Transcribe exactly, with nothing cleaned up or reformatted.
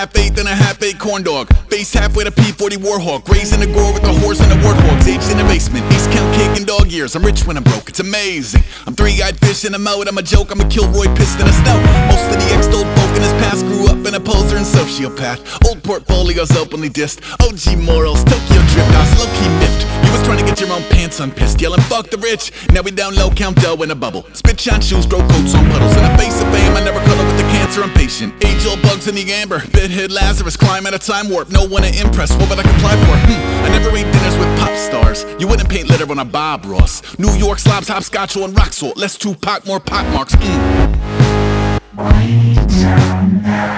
half-eighth and a half-baked corn dog. Face halfway to P forty Warhawk. Raised in the gore with the horse and the warthogs. Aged in the basement, East Count cake and dog years. I'm rich when I'm broke, it's amazing. I'm three-eyed fish in a moat, I'm a joke, I'm a Kilroy pissed in a snow. Most of the ex-old folk in his past grew up in a poser and sociopath. Old portfolios openly dissed. O G morals, Tokyo drift, I was low-key miffed. You was trying to get your own pants unpissed, yelling fuck the rich. Now we down low, count dough in a bubble. Spit shine shoes, grow coats on puddles. In the face of fame, I never cuddle with the cancer, I'm patient. Age-old bugs in the amber, bit-head Lazarus, climb at a time warp. No one to impress, what would I comply for? Hmm, I never ate dinners with pop stars. You wouldn't paint litter on a Bob Ross. New York slobs, hopscotch on rock salt. Less Tupac, more pop marks. Mm.